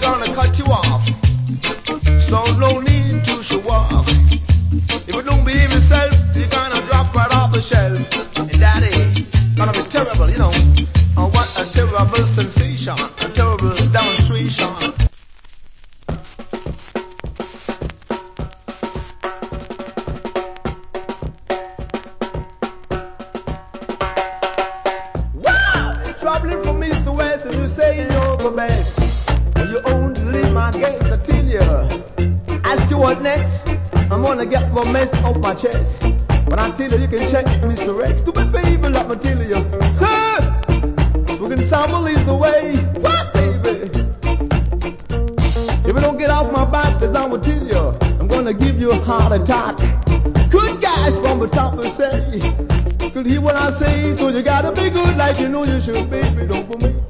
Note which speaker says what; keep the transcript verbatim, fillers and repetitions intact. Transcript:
Speaker 1: gonna cut you off. So no need to show off. If you don't behave yourself, you're gonna drop right off the shelf. And that is gonna be terrible, you know. Oh, what a terrible sensation, a terrible demonstration. Wow! It's troubling for me, Mister West, and you say you're the best. When you only leave my guest, I tell you. As to what next, I'm gonna get the mess off my chest. But I tell you, you can check Mister X. Do me a favor, let me tell you. Huh? We can sample is the way. What, baby? If you don't get off my back, then I'm gonna tell you, I'm gonna give you a heart attack. Good guys from the top to say, could hear what I say, so you gotta be good like you know you should, baby. Don't for me.